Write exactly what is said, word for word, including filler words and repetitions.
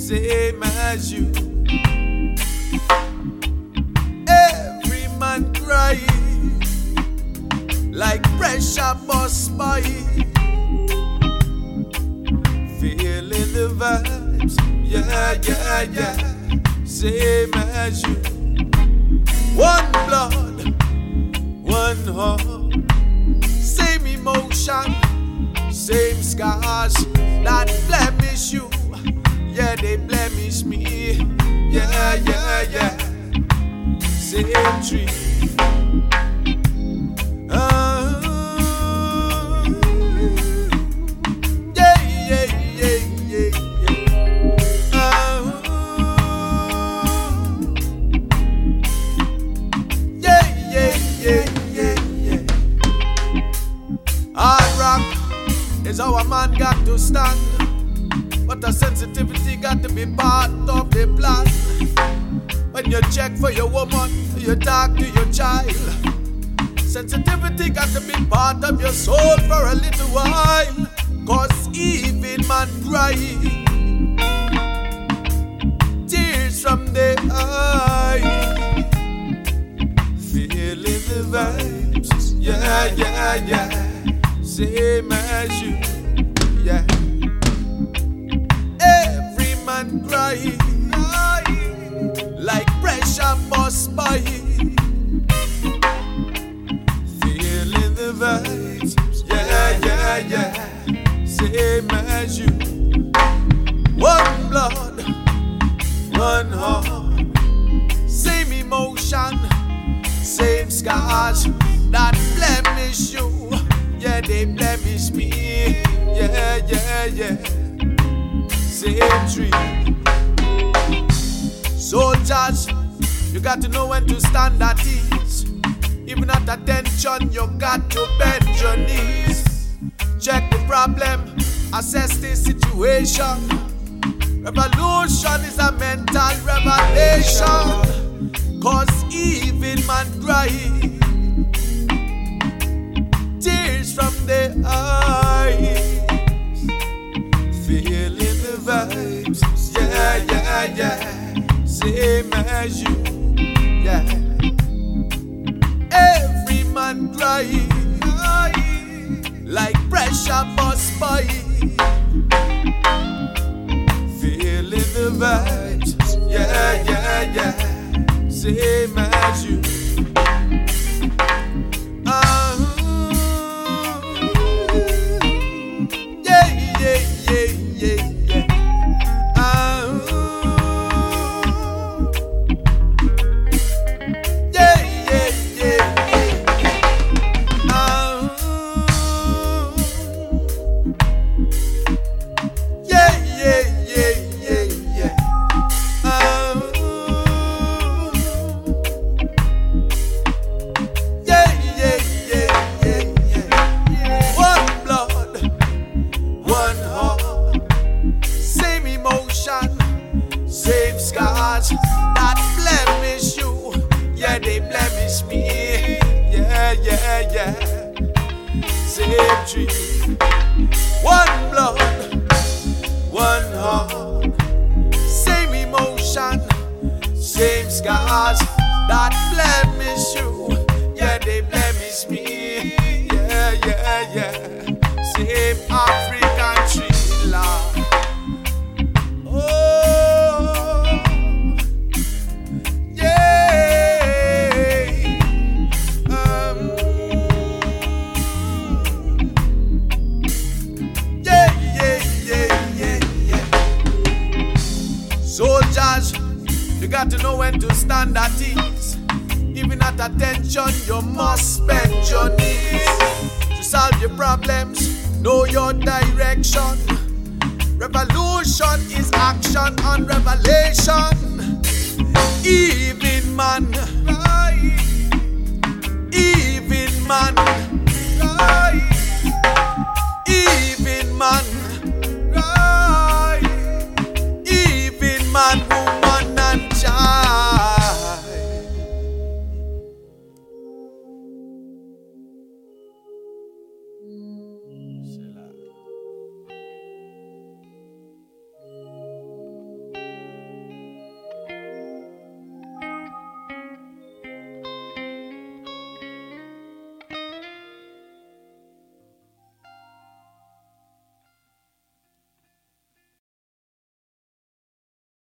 same as you. Every man crying like pressure bust by. Feeling the vibes, yeah, yeah, yeah, same as you. One blood, one heart, same emotion, same scars that blemish you. Yeah, they blemish me. Yeah, yeah, yeah, same tree. Uh, yeah, yeah, yeah, yeah, yeah. Uh, yeah, yeah, yeah, yeah, yeah. Hard rock is how a man got to stand, but the sensitivity got to be part of the plan. When you check for your woman, you talk to your child. Sensitivity got to be part of your soul for a little while. Cause even man crying, tears from the eye, feeling the vibes, yeah, yeah, yeah, same as you, yeah. Every man crying like pressure bust by. Feeling the vibes, yeah, yeah, yeah, same as you. One blood, one heart, same emotion, same scars that blemish you. Yeah, they blemish me. Yeah, yeah, yeah, same tree. Soldiers, you got to know when to stand at ease. Even at attention, you got to bend your knees. Check the problem, assess the situation. Revolution is a mental revelation. Cause even man crying, tears from the eyes, feeling the vibes, yeah, yeah, yeah, same as you, yeah. Every man crying like pressure bust by. Feeling the vibes, yeah, yeah, yeah, same as you. Uh, yeah, yeah, yeah, yeah, yeah. Uh, yeah, yeah, yeah, yeah. Uh, yeah, yeah, yeah, yeah, yeah. Uh, yeah, yeah, yeah, yeah, yeah. One blood, one heart, same emotion, same scars that blemish you. Yeah, they blemish me. Yeah, yeah, yeah, same tree. One blood, one heart, same emotion, same scars that blemish you. Yeah, they blemish me. Yeah, yeah, yeah, same African tree, Lord. Oh, yeah. Um, yeah, yeah, yeah, yeah, yeah. Soldiers, you got to know when to stand at ease. Even at attention, you must bend your knees. To solve your problems, know your direction. Revolution is action and revelation. Even man, even man